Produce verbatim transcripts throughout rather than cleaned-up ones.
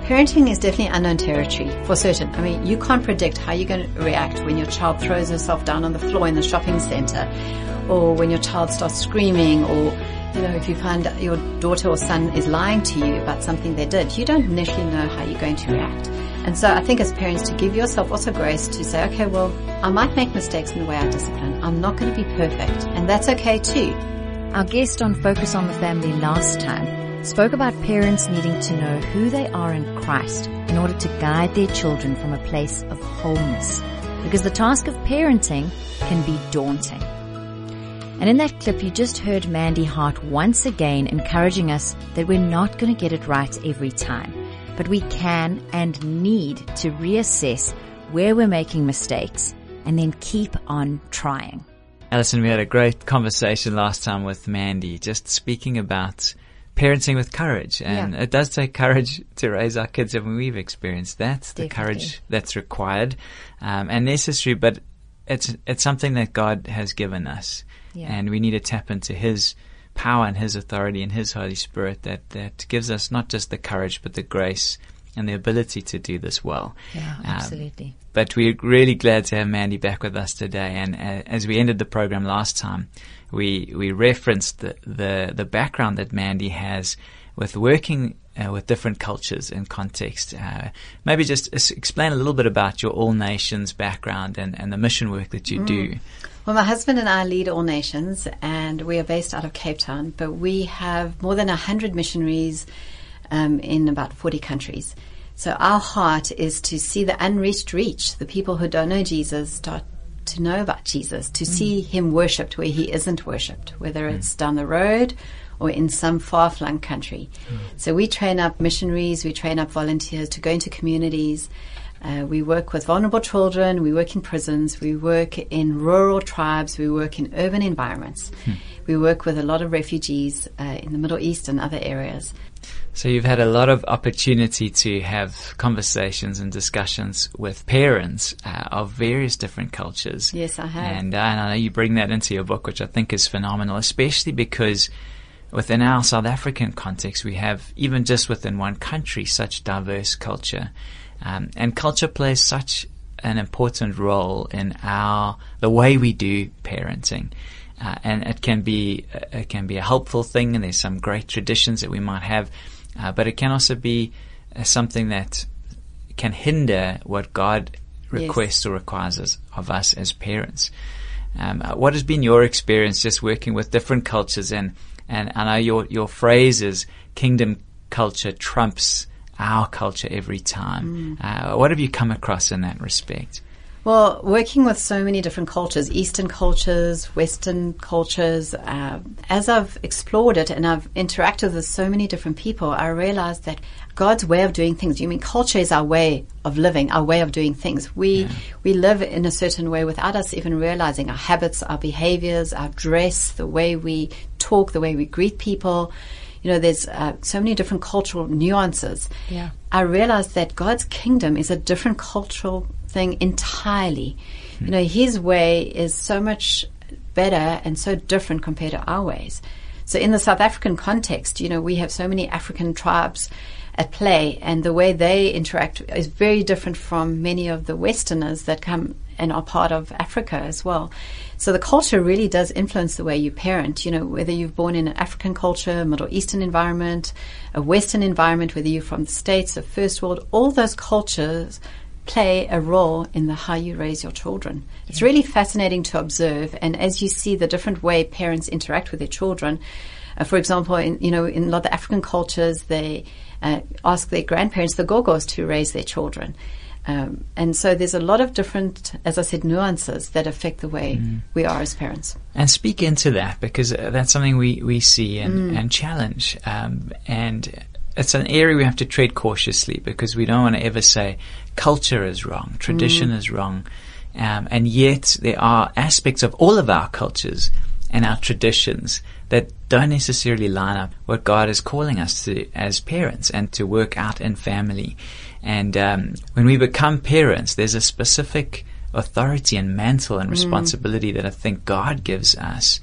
Parenting is definitely unknown territory, for certain. I mean, you can't predict how you're going to react when your child throws herself down on the floor in the shopping center, or when your child starts screaming, or, you know, if you find your daughter or son is lying to you about something they did. You don't initially know how you're going to react. And so I think as parents, to give yourself also grace to say, okay, well, I might make mistakes in the way I discipline. I'm not going to be perfect, and that's okay too. Our guest on Focus on the Family last time spoke about parents needing to know who they are in Christ in order to guide their children from a place of wholeness, because the task of parenting can be daunting. And in that clip, you just heard Mandy Hart once again encouraging us that we're not going to get it right every time, but we can and need to reassess where we're making mistakes and then keep on trying. Alison, we had a great conversation last time with Mandy, just speaking about parenting with courage. And yeah. It does take courage to raise our kids, and we've experienced that, the Definitely. courage that's required um, and necessary, but it's it's something that God has given us. Yeah. And we need to tap into His power and His authority and His Holy Spirit that, that gives us not just the courage, but the grace and the ability to do this well. Yeah, absolutely. Um, but we're really glad to have Mandy back with us today. And uh, as we ended the program last time, we we referenced the the, the background that Mandy has with working uh, with different cultures and context. Uh, maybe just explain a little bit about your All Nations background and, and the mission work that you mm. do. Well, my husband and I lead All Nations, and we are based out of Cape Town, but we have more than one hundred missionaries um, in about forty countries. So our heart is to see the unreached reach, the people who don't know Jesus start to know about Jesus, to mm. see Him worshipped where He isn't worshipped, whether mm. it's down the road or in some far-flung country. Mm. So we train up missionaries, we train up volunteers to go into communities. Uh, we work with vulnerable children, we work in prisons, we work in rural tribes, we work in urban environments. Mm. We work with a lot of refugees uh, in the Middle East and other areas. So you've had a lot of opportunity to have conversations and discussions with parents uh, of various different cultures. Yes, I have. And, uh, and I know you bring that into your book, which I think is phenomenal, especially because within our South African context, we have, even just within one country, such diverse culture. Um, and culture plays such an important role in our the way we do parenting. Uh, and it can be it can be a helpful thing, and there's some great traditions that we might have, uh, but it can also be uh, something that can hinder what God requests yes. or requires us, of us as parents. Um, uh, what has been your experience just working with different cultures? And, and I know your, your phrase is kingdom culture trumps our culture every time. Mm. Uh, what have you come across in that respect? Well, working with so many different cultures, Eastern cultures, Western cultures, uh, as I've explored it and I've interacted with so many different people, I realized that God's way of doing things, you mean culture is our way of living, our way of doing things. We yeah. we live in a certain way without us even realizing our habits, our behaviors, our dress, the way we talk, the way we greet people. You know, there's uh, so many different cultural nuances. Yeah. I realized that God's kingdom is a different cultural thing entirely. Hmm. You know, His way is so much better and so different compared to our ways. So in the South African context, you know, we have so many African tribes at play, and the way they interact is very different from many of the Westerners that come and are part of Africa as well. So the culture really does influence the way you parent, you know, whether you're born in an African culture, Middle Eastern environment, a Western environment, whether you're from the States or First World, all those cultures play a role in the how you raise your children. It's really fascinating to observe, and as you see the different way parents interact with their children, uh, for example, in, you know, in a lot of African cultures, they uh, ask their grandparents, the Gogos, to raise their children. Um, and so there's a lot of different, as I said, nuances that affect the way mm. we are as parents. And speak into that, because uh, that's something we, we see and, mm. and challenge. Um, and it's an area we have to tread cautiously, because we don't want to ever say culture is wrong, tradition mm. is wrong. Um, and yet there are aspects of all of our cultures and our traditions that don't necessarily line up what God is calling us to as parents and to work out in family. And um, when we become parents, there's a specific authority and mantle and responsibility mm. that I think God gives us.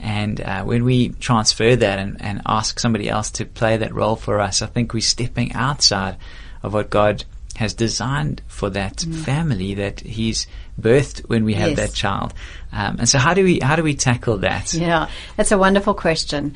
And uh, when we transfer that and, and ask somebody else to play that role for us, I think we're stepping outside of what God has designed for that mm. family that He's birthed when we have yes. that child. Um, and so, how do we how do we tackle that? Yeah, that's a wonderful question.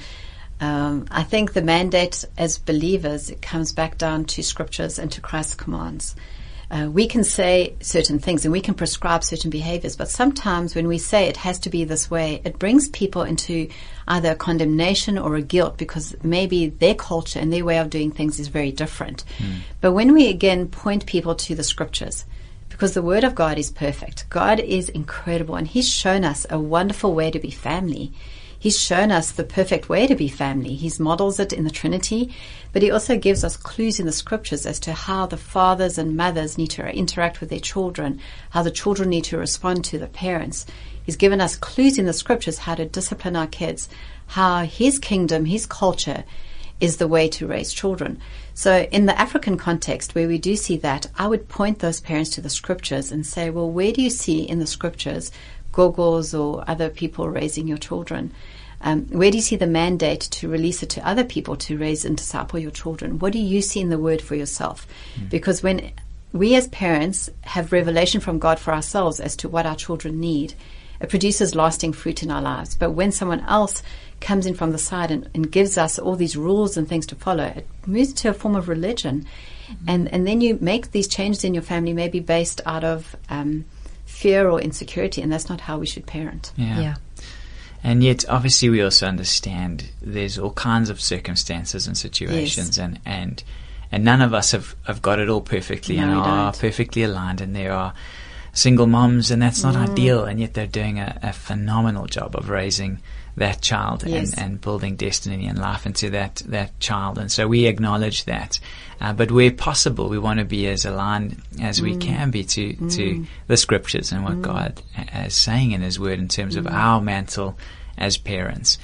Um, I think the mandate as believers, it comes back down to scriptures and to Christ's commands. Uh, we can say certain things and we can prescribe certain behaviors, but sometimes when we say it has to be this way, it brings people into either a condemnation or a guilt because maybe their culture and their way of doing things is very different. Mm. But when we again point people to the scriptures, because the Word of God is perfect, God is incredible, and He's shown us a wonderful way to be family. He's shown us the perfect way to be family. He models it in the Trinity, but He also gives us clues in the scriptures as to how the fathers and mothers need to interact with their children, how the children need to respond to the parents. He's given us clues in the scriptures how to discipline our kids, how His kingdom, His culture is the way to raise children. So in the African context where we do see that, I would point those parents to the scriptures and say, well, where do you see in the scriptures gogos or other people raising your children? Um, where do you see the mandate to release it to other people to raise and disciple your children? What do you see in the Word for yourself? Mm. Because when we as parents have revelation from God for ourselves as to what our children need, it produces lasting fruit in our lives. But when someone else comes in from the side and, and gives us all these rules and things to follow, it moves to a form of religion. Mm. And, and then you make these changes in your family maybe based out of um, fear or insecurity, and that's not how we should parent. Yeah. yeah. And yet, obviously, we also understand there's all kinds of circumstances and situations, yes. and, and and none of us have, have got it all perfectly no, and are don't. perfectly aligned. And there are single moms, and that's not mm. ideal, and yet they're doing a, a phenomenal job of raising that child yes. and, and building destiny and life into that, that child. And so we acknowledge that. Uh, but where possible, we want to be as aligned as mm. we can be to, mm. to the scriptures and what mm. God is saying in His Word in terms mm. of our mantle as parents.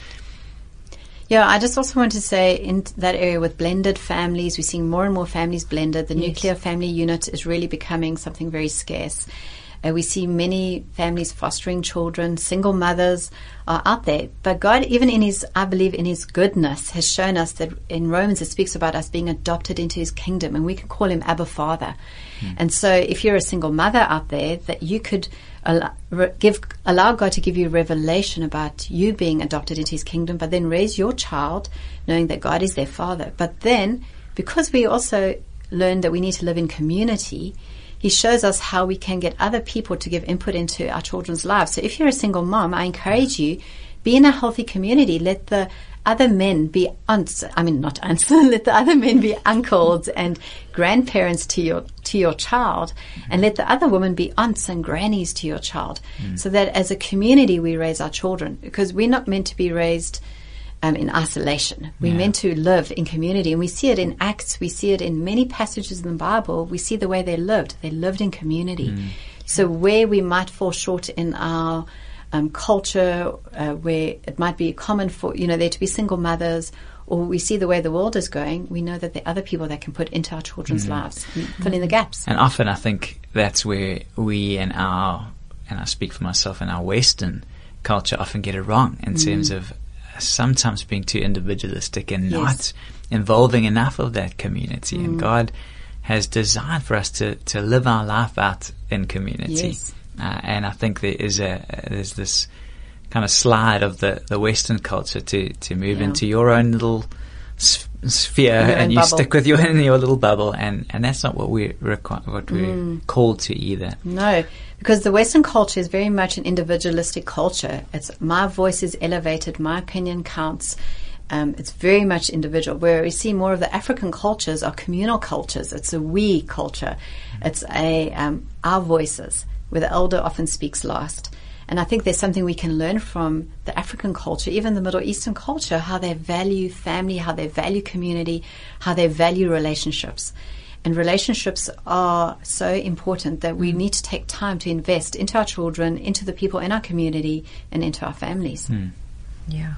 Yeah, I just also want to say in that area with blended families, we're seeing more and more families blended. The yes. nuclear family unit is really becoming something very scarce. Uh, we see many families fostering children, single mothers are out there. But God, even in His, I believe, in His goodness, has shown us that in Romans it speaks about us being adopted into His kingdom, and we can call Him Abba Father. Mm. And so if you're a single mother out there, that you could allow, give, allow God to give you revelation about you being adopted into His kingdom, but then raise your child knowing that God is their Father. But then, because we also learn that we need to live in community, He shows us how we can get other people to give input into our children's lives. So if you're a single mom, I encourage you, be in a healthy community. Let the other men be aunts, I mean not aunts, let the other men be uncles and grandparents to your to your child, and let the other women be aunts and grannies to your child, mm. so that as a community we raise our children, because we're not meant to be raised Um, in isolation. We're yeah. meant to live in community, and we see it in Acts, we see it in many passages in the Bible. We see the way they lived. They lived in community. Mm. So where we might fall short in our um, culture, uh, where it might be common for, you know, there to be single mothers, or we see the way the world is going, we know that there are other people that can put into our children's mm. lives, and fill in the gaps. And often I think that's where we in our, and I speak for myself, in our Western culture often get it wrong in mm. terms of sometimes being too individualistic and yes. not involving enough of that community. Mm. And God has designed for us to, to live our life out in community. Yes. Uh, and I think there is a there's this kind of slide of the, the Western culture to, to move yeah. into your own little s- sphere, your and you bubble. stick with your in your little bubble, and, and that's not what we requ- what we're mm. called to either. No. Because the Western culture is very much an individualistic culture. It's my voice is elevated, my opinion counts. Um, it's very much individual. Where we see more of the African cultures are communal cultures. It's a we culture. It's a um, our voices, where the elder often speaks last. And I think there's something we can learn from the African culture, even the Middle Eastern culture, how they value family, how they value community, how they value relationships. And relationships are so important that we need to take time to invest into our children, into the people in our community, and into our families. Hmm. Yeah.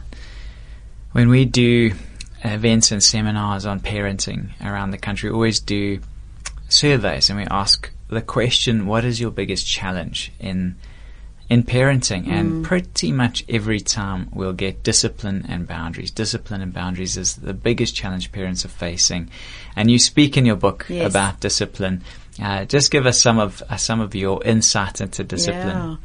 When we do events and seminars on parenting around the country, we always do surveys, and we ask the question, what is your biggest challenge in in parenting, and Mm. pretty much every time we'll get discipline and boundaries. Discipline and boundaries is the biggest challenge parents are facing. And you speak in your book Yes. about discipline. Uh, just give us some of uh, some of your insight into discipline. Yeah.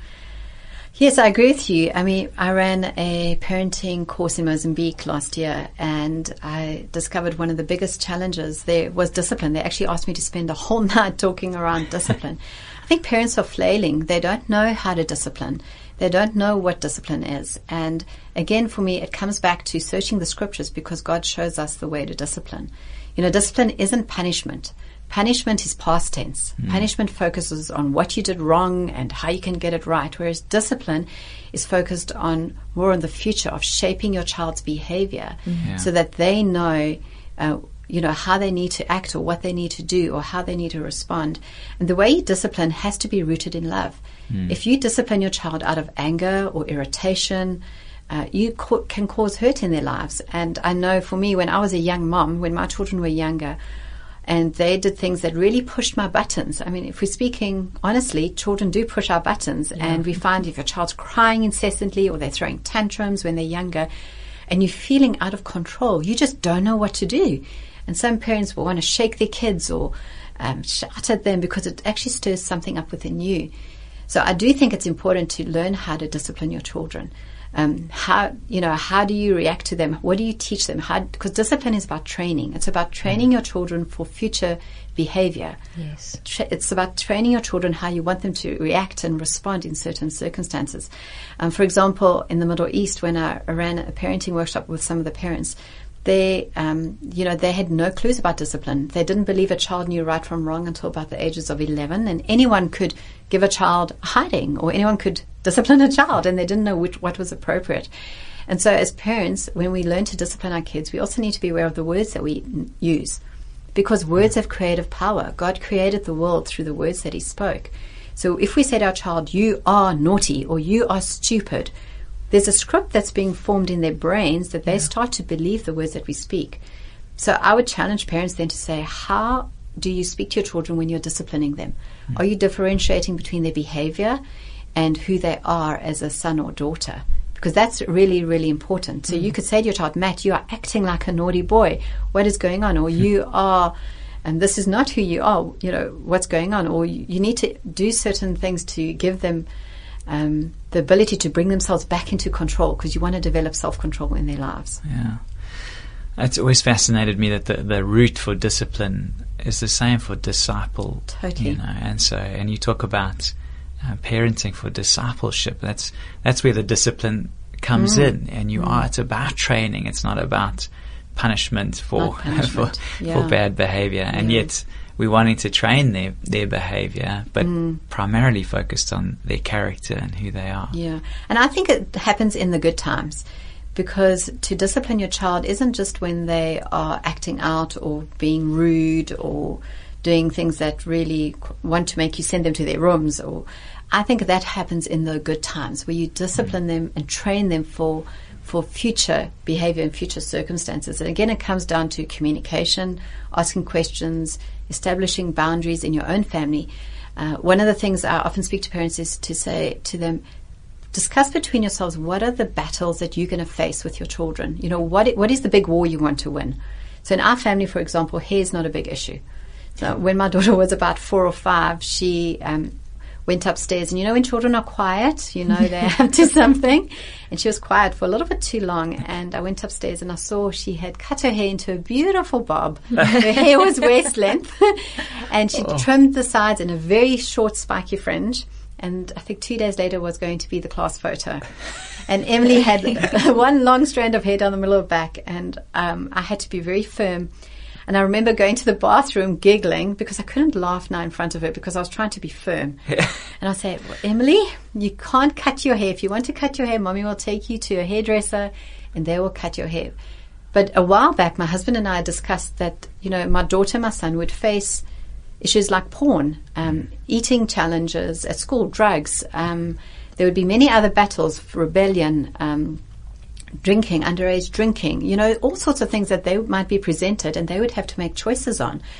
Yes, I agree with you. I mean, I ran a parenting course in Mozambique last year, and I discovered one of the biggest challenges there was discipline. They actually asked me to spend a whole night talking around discipline. I think parents are flailing. They don't know how to discipline. They don't know what discipline is. And again, for me, it comes back to searching the scriptures, because God shows us the way to discipline. You know, discipline isn't punishment. Punishment is past tense. Mm. Punishment focuses on what you did wrong and how you can get it right, whereas discipline is focused on more on the future of shaping your child's behavior, mm. yeah. so that they know, uh, you know, how they need to act or what they need to do or how they need to respond. And the way you discipline has to be rooted in love. Mm. If you discipline your child out of anger or irritation, uh, you co- can cause hurt in their lives. And I know for me, when I was a young mom, when my children were younger, and they did things that really pushed my buttons. I mean, if we're speaking honestly, children do push our buttons. Yeah. And we find if your child's crying incessantly or they're throwing tantrums when they're younger and you're feeling out of control, you just don't know what to do. And some parents will want to shake their kids or um, shout at them because it actually stirs something up within you. So I do think it's important to learn how to discipline your children. Um, how, you know, how do you react to them? What do you teach them? How, because discipline is about training. It's about training mm. your children for future behavior. Yes. It's about training your children how you want them to react and respond in certain circumstances. Um, for example, in the Middle East, when I ran a parenting workshop with some of the parents, they, um, you know, they had no clues about discipline. They didn't believe a child knew right from wrong until about the ages of eleven, and anyone could give a child hiding or anyone could discipline a child, and they didn't know which, what was appropriate. And so as parents, when we learn to discipline our kids, we also need to be aware of the words that we n- use, because words have creative power. God created the world through the words that he spoke. So if we say to our child, you are naughty or you are stupid, there's a script that's being formed in their brains that they yeah. start to believe the words that we speak. So I would challenge parents then to say, how do you speak to your children when you're disciplining them? Mm. Are you differentiating between their behavior and who they are as a son or daughter? Because that's really, really important. So mm. you could say to your child, Matt, you are acting like a naughty boy. What is going on? Or you are, and this is not who you are, you know, what's going on? Or you, you need to do certain things to give them um, the ability to bring themselves back into control, because you want to develop self-control in their lives. Yeah. It's always fascinated me that the, the root for discipline is the same for disciple. Totally. You know, and so, and you talk about uh, parenting for discipleship. That's, that's where the discipline comes mm. in, and you mm. are, it's about training. It's not about punishment for, not punishment. for, yeah. for bad behavior. And yeah. yet we're wanting to train their, their behavior, but mm. primarily focused on their character and who they are. Yeah. And I think it happens in the good times. Because to discipline your child isn't just when they are acting out or being rude or doing things that really want to make you send them to their rooms. Or I think that happens in the good times, where you discipline mm. them and train them for for future behavior and future circumstances. And again, it comes down to communication, asking questions, establishing boundaries in your own family. Uh, one of the things I often speak to parents is to say to them, discuss between yourselves, what are the battles that you're going to face with your children? You know, what what is the big war you want to win? So in our family, for example, hair is not a big issue. So when my daughter was about four or five, she um, went upstairs. And you know, when children are quiet, you know, they have to something. And she was quiet for a little bit too long. And I went upstairs and I saw she had cut her hair into a beautiful bob. Her hair was waist length. And she oh. trimmed the sides in a very short spiky fringe. And I think two days later was going to be the class photo. And Emily had one long strand of hair down the middle of her back. And um, I had to be very firm. And I remember going to the bathroom giggling because I couldn't laugh now in front of her because I was trying to be firm. Yeah. And I said, well, Emily, you can't cut your hair. If you want to cut your hair, Mommy will take you to a hairdresser and they will cut your hair. But a while back, my husband and I discussed that, you know, my daughter and my son would face issues like porn, um, eating challenges at school, drugs. Um, there would be many other battles, rebellion, um, drinking, underage drinking, you know, all sorts of things that they might be presented and they would have to make choices on.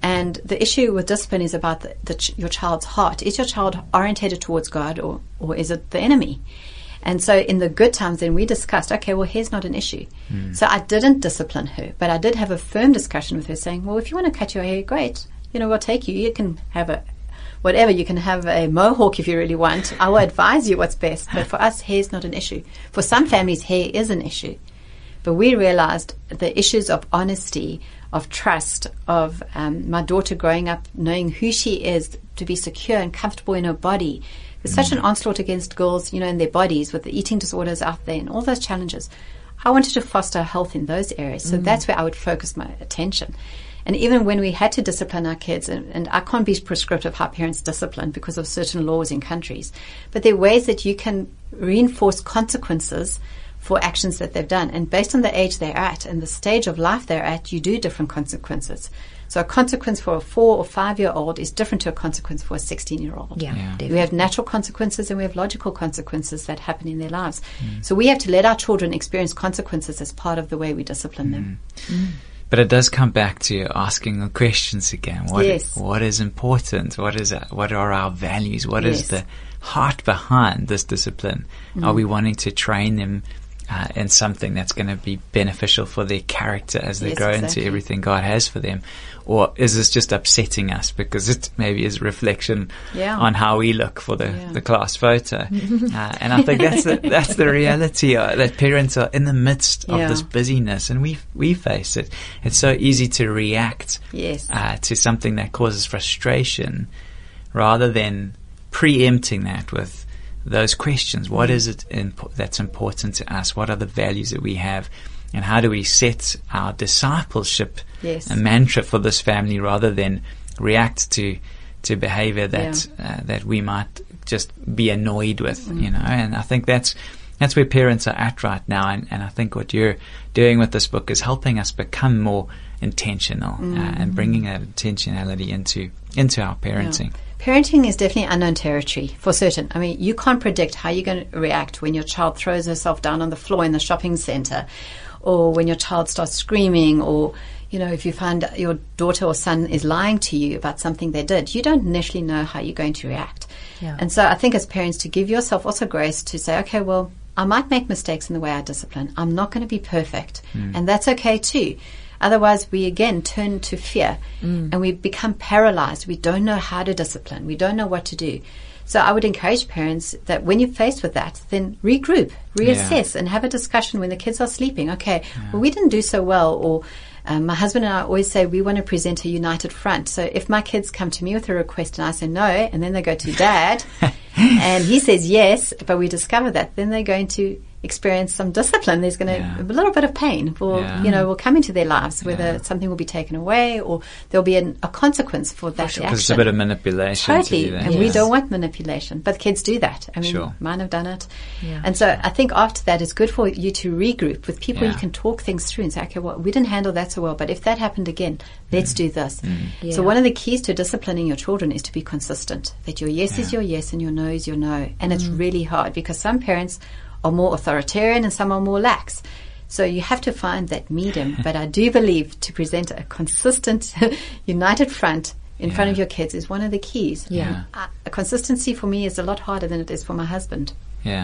And the issue with discipline is about the, the ch- your child's heart. Is your child orientated towards God, or, or is it the enemy? And so in the good times, then we discussed, okay, well, hair's not an issue. Mm. So I didn't discipline her, but I did have a firm discussion with her saying, well, if you want to cut your hair, great. You know, we'll take you. You can have a, whatever, you can have a mohawk if you really want. I will advise you what's best. But for us, hair's not an issue. For some families, hair is an issue. But we realized the issues of honesty, of trust, of um, my daughter growing up knowing who she is, to be secure and comfortable in her body. There's mm. such an onslaught against girls, you know, in their bodies with the eating disorders out there and all those challenges. I wanted to foster health in those areas. So mm. that's where I would focus my attention. And even when we had to discipline our kids, and, and I can't be prescriptive how parents discipline because of certain laws in countries, but there are ways that you can reinforce consequences for actions that they've done. And based on the age they're at and the stage of life they're at, you do different consequences. So a consequence for a four or five-year-old is different to a consequence for a sixteen-year-old. Yeah, yeah. We have natural consequences and we have logical consequences that happen in their lives. Mm. So we have to let our children experience consequences as part of the way we discipline mm. them. Mm. But it does come back to asking the questions again. What, yes. what is important? What is our, what are our values? What yes. is the heart behind this discipline? Mm. Are we wanting to train them uh, in something that's going to be beneficial for their character as they yes, grow exactly. into everything God has for them? Or is this just upsetting us because it maybe is a reflection yeah. on how we look for the, yeah. the class photo? uh, and I think that's the, that's the reality, uh, that parents are in the midst of yeah. this busyness, and we we face it. It's so easy to react yes. uh, to something that causes frustration rather than preempting that with those questions. What mm. is it imp- that's important to us? What are the values that we have? And how do we set our discipleship yes. a mantra for this family rather than react to to behavior that yeah. uh, that we might just be annoyed with, mm. you know? And I think that's that's where parents are at right now. And, and I think what you're doing with this book is helping us become more intentional mm. uh, and bringing that intentionality into into our parenting. Yeah. Parenting is definitely unknown territory for certain. I mean, you can't predict how you're going to react when your child throws herself down on the floor in the shopping center, or when your child starts screaming, or, you know, if you find your daughter or son is lying to you about something they did. You don't initially know how you're going to react. Yeah. And so I think as parents, to give yourself also grace to say, okay, well, I might make mistakes in the way I discipline. I'm not going to be perfect. Mm. And that's okay too. Otherwise, we again turn to fear mm. and we become paralyzed. We don't know how to discipline. We don't know what to do. So I would encourage parents that when you're faced with that, then regroup, reassess, yeah. and have a discussion when the kids are sleeping. Okay, yeah. well, we didn't do so well, or um, my husband and I always say we want to present a united front. So if my kids come to me with a request and I say no, and then they go to dad, and he says yes, but we discover that, then they're going to experience some discipline. There's going to yeah. a little bit of pain will yeah. you know will come into their lives, whether yeah. something will be taken away or there'll be an, a consequence for that sure. action. It's a bit of manipulation. Totally, to do that. and yes. we don't want manipulation, but kids do that. I mean, sure. mine have done it, yeah. and so I think after that, it's good for you to regroup with people yeah. you can talk things through and say, okay, well, we didn't handle that so well, but if that happened again, let's mm. do this. Mm. Yeah. So one of the keys to disciplining your children is to be consistent. That your yes yeah. is your yes and your no is your no, and mm. it's really hard because some parents are more authoritarian and some are more lax. So you have to find that medium. But I do believe to present a consistent, united front in yeah. front of your kids is one of the keys. Yeah. Uh, a consistency for me is a lot harder than it is for my husband. Yeah.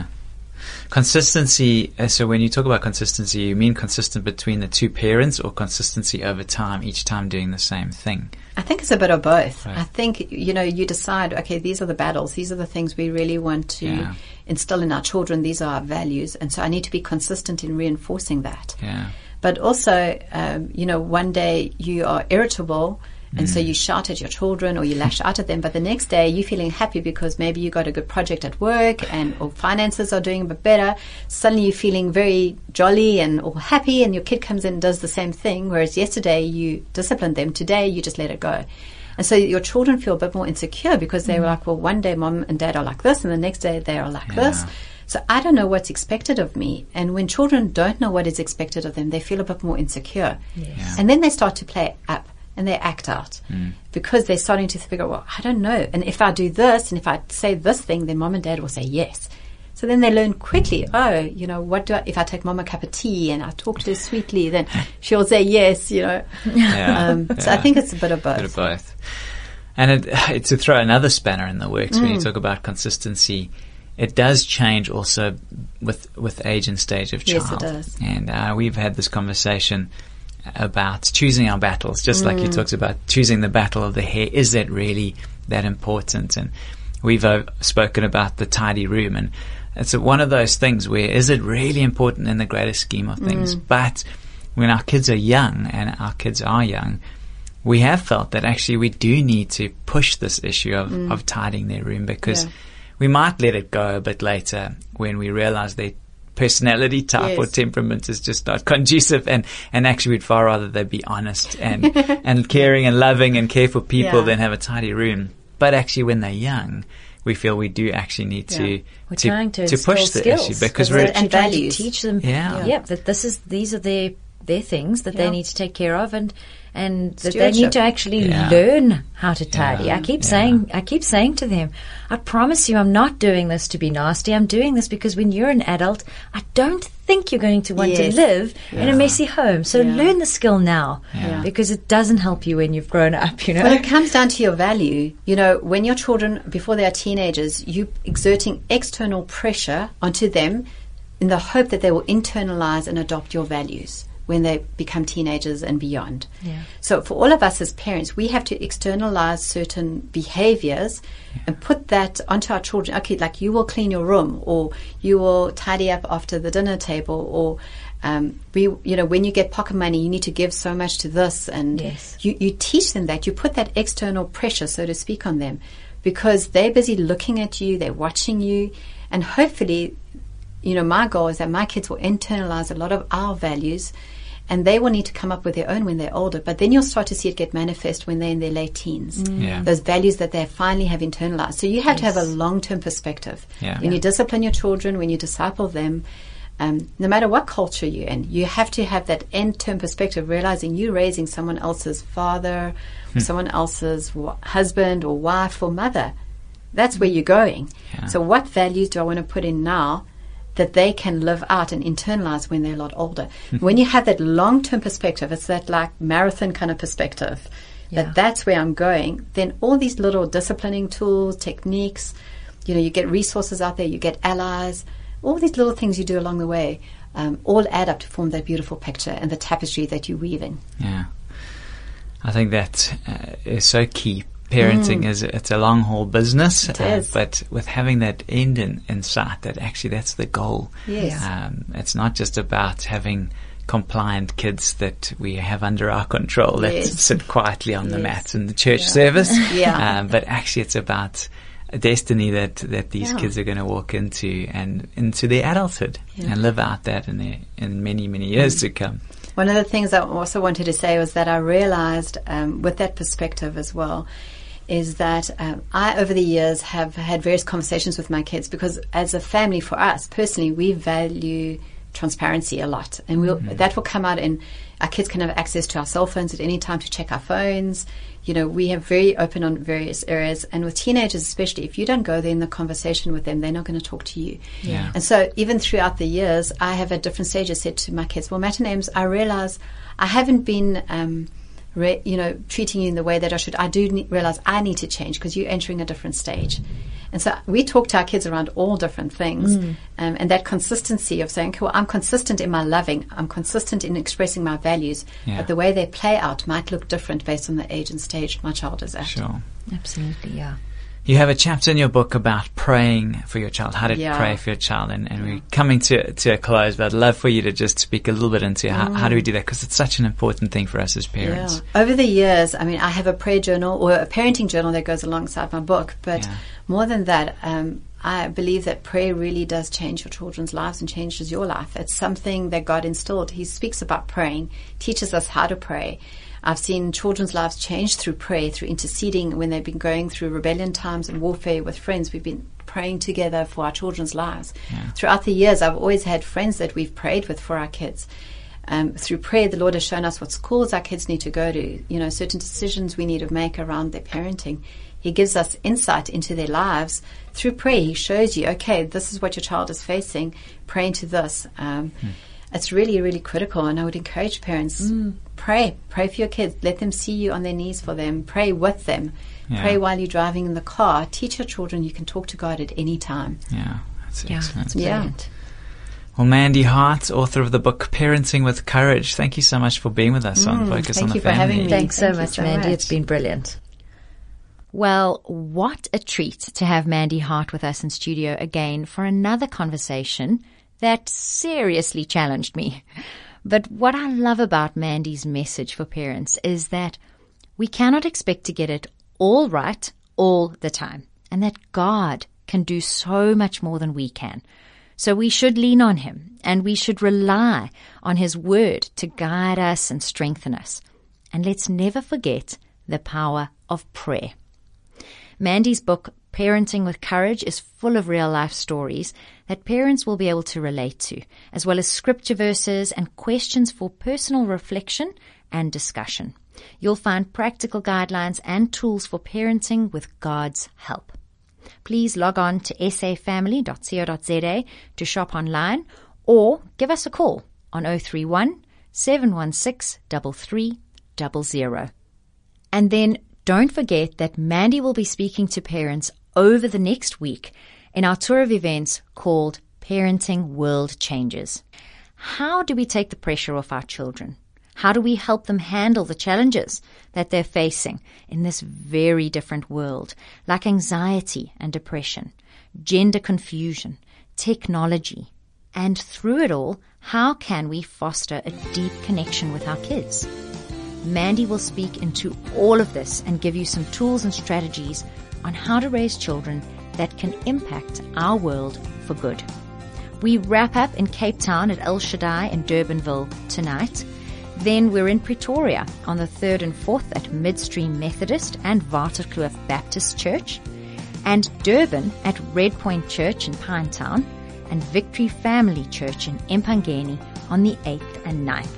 Consistency, uh, so when you talk about consistency, you mean consistent between the two parents or consistency over time, each time doing the same thing? I think it's a bit of both. Right. I think, you know, you decide, okay, these are the battles. These are the things we really want to Yeah. instill in our children. These are our values. And so I need to be consistent in reinforcing that. Yeah. But also, um, you know, one day you are irritable and Mm. so you shout at your children or you lash out at them. But the next day you're feeling happy because maybe you got a good project at work and or finances are doing a bit better. Suddenly you're feeling very jolly and or happy, and your kid comes in and does the same thing. Whereas yesterday you disciplined them. Today you just let it go. And so your children feel a bit more insecure because they Mm. were like, well, one day mom and dad are like this and the next day they are like Yeah. this. So I don't know what's expected of me. And when children don't know what is expected of them, they feel a bit more insecure. Yes. Yeah. And then they start to play up and they act out Mm. because they're starting to figure, well, I don't know. And if I do this and if I say this thing, then mom and dad will say yes. So then they learn quickly, oh, you know, what do I, if I take mom a cup of tea and I talk to her sweetly, then she'll say yes, you know. Yeah, um, yeah. So I think it's a bit of both. A bit of both. And it, it, to throw another spanner in the works, Mm. when you talk about consistency, it does change also with with age and stage of child. Yes, it does. And uh, we've had this conversation about choosing our battles, just like Mm. you talked about choosing the battle of the hair. Is that really that important? And we've uh, spoken about the tidy room, and it's a, one of those things where is it really important in the greater scheme of things? Mm. But when our kids are young, and our kids are young, we have felt that actually we do need to push this issue of, Mm. of tidying their room, because Yeah. we might let it go a bit later when we realize their personality type Yes. or temperament is just not conducive, and, and actually we'd far rather they be honest and, and caring and loving and care for people Yeah. than have a tidy room. But actually when they're young, we feel we do actually need to, Yeah. We're to, trying to, to push the skills, issue, because we're we're, actually and trying to values. teach them. Yeah. yeah, that this is these are their their things that Yeah. they need to take care of, and and that they need Stewardship. to actually Yeah. learn how to tidy. Yeah. I keep Yeah. saying, I keep saying to them, I promise you, I'm not doing this to be nasty. I'm doing this because when you're an adult, I don't think you're going to want Yes. to live in Yeah. a messy home. So Yeah. learn the skill now, Yeah. because it doesn't help you when you've grown up. You know. Well, it comes down to your value. You know, when your children, before they are teenagers, you exerting external pressure onto them in the hope that they will internalize and adopt your values when they become teenagers and beyond. Yeah. So for all of us as parents, we have to externalize certain behaviors and put that onto our children. Okay, like you will clean your room, or you will tidy up after the dinner table, or um, we, you know, when you get pocket money, you need to give so much to this, and Yes. you, you teach them that. You put that external pressure, so to speak, on them, because they're busy looking at you, they're watching you, and hopefully, you know, my goal is that my kids will internalize a lot of our values, and they will need to come up with their own when they're older. But then you'll start to see it get manifest when they're in their late teens. Yeah. Those values that they finally have internalized. So you have to have a Yes. long-term perspective. Yeah. When you discipline your children, when you disciple them, um, no matter what culture you're in, you have to have that end-term perspective, realizing you're raising someone else's father, or someone else's w- husband or wife or mother. That's where you're going. Yeah. So what values do I want to put in now that they can live out and internalize when they're a lot older? When you have that long-term perspective, it's that like marathon kind of perspective, Yeah. that that's where I'm going, then all these little disciplining tools, techniques, you know, you get resources out there, you get allies, all these little things you do along the way, um, all add up to form that beautiful picture and the tapestry that you're weaving. Yeah, I think that uh, is so key. Parenting is it's a long haul business, It uh, is. but with having that end in, in sight, that actually that's the goal. Yes. Um, it's not just about having compliant kids that we have under our control that Yes. sit quietly on the Yes. mat in the church service. Yeah. Um, but actually, it's about a destiny that, that these Yeah. kids are going to walk into and into their adulthood Yeah. and live out that in their, in many many years to come. One of the things I also wanted to say was that I realized um, with that perspective as well is that um, I, over the years, have had various conversations with my kids, because as a family, for us personally, we value transparency a lot, and we'll, that will come out in our kids can have access to our cell phones at any time to check our phones. You know, we have very open on various areas, and with teenagers especially, if you don't go there in the conversation with them, they're not going to talk to you. Yeah. And so even throughout the years, I have at different stages said to my kids, well, Matt and Ames, I realize I haven't been, um, re- you know, treating you in the way that I should. I do ne- realize I need to change because you're entering a different stage. And so we talk to our kids around all different things. Mm. Um, and that consistency of saying, okay, well, I'm consistent in my loving, I'm consistent in expressing my values, Yeah. but the way they play out might look different based on the age and stage my child is at. Sure. Absolutely, yeah. You have a chapter in your book about praying for your child, how to Yeah. pray for your child, and, and we're coming to to a close, but I'd love for you to just speak a little bit into how, how do we do that, because it's such an important thing for us as parents. Yeah. Over the years, I mean, I have a prayer journal or a parenting journal that goes alongside my book, but Yeah. more than that, um, I believe that prayer really does change your children's lives and changes your life. It's something that God instilled. He speaks about praying, teaches us how to pray. I've seen children's lives change through prayer, through interceding when they've been going through rebellion times and warfare with friends. We've been praying together for our children's lives. Yeah. Throughout the years, I've always had friends that we've prayed with for our kids. Um, through prayer, the Lord has shown us what schools our kids need to go to, you know, certain decisions we need to make around their parenting. He gives us insight into their lives through prayer. He shows you, okay, this is what your child is facing. Pray into this. Um, hmm. It's really, really critical, and I would encourage parents, mm. pray. Pray for your kids. Let them see you on their knees for them. Pray with them. Yeah. Pray while you're driving in the car. Teach your children you can talk to God at any time. Yeah, that's yeah, excellent. That's brilliant. Yeah. Well, Mandy Hart, author of the book Parenting with Courage, thank you so much for being with us mm, on Focus on the Family. Thank you for having me. Thanks so thank much, so Mandy. Much. It's been brilliant. Well, what a treat to have Mandy Hart with us in studio again for another conversation that seriously challenged me. But what I love about Mandy's message for parents is that we cannot expect to get it all right all the time, and that God can do so much more than we can. So we should lean on Him, and we should rely on His Word to guide us and strengthen us. And let's never forget the power of prayer. Mandy's book, Parenting with Courage, is full of real-life stories that parents will be able to relate to, as well as scripture verses and questions for personal reflection and discussion. You'll find practical guidelines and tools for parenting with God's help. Please log on to s a family dot co dot z a to shop online, or give us a call on oh three one, seven one six, three three zero zero. And then don't forget that Mandy will be speaking to parents over the next week in our tour of events called Parenting World Changes. How do we take the pressure off our children? How do we help them handle the challenges that they're facing in this very different world, like anxiety and depression, gender confusion, technology, and through it all, how can we foster a deep connection with our kids? Mandy will speak into all of this and give you some tools and strategies on how to raise children that can impact our world for good. We wrap up in Cape Town at El Shaddai in Durbanville tonight. Then we're in Pretoria on the third and fourth at Midstream Methodist and Waterkloof Baptist Church, and Durban at Red Point Church in Pinetown, and Victory Family Church in Empangeni on the eighth and ninth.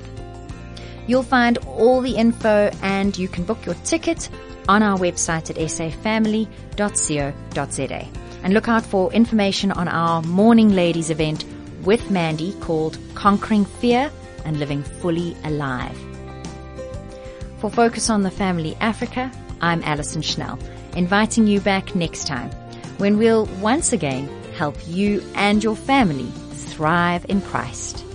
You'll find all the info, and you can book your ticket on our website at s a family dot co dot z a. And look out for information on our Morning Ladies event with Mandy called Conquering Fear and Living Fully Alive. For Focus on the Family Africa, I'm Alison Schnell, inviting you back next time when we'll once again help you and your family thrive in Christ.